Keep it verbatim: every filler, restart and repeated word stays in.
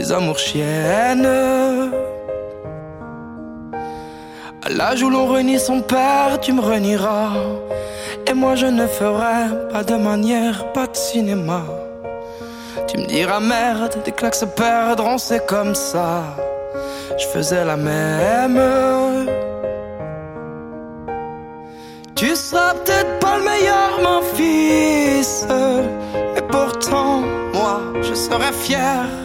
les amours chiennes. À l'âge où l'on renie son père, tu me renieras. Et moi je ne ferai pas de manière, pas de cinéma. Tu me diras merde, des claques se perdront, c'est comme ça. Je faisais la même. Tu seras peut-être pas le meilleur, mon fils, mais pourtant, moi, je serai fier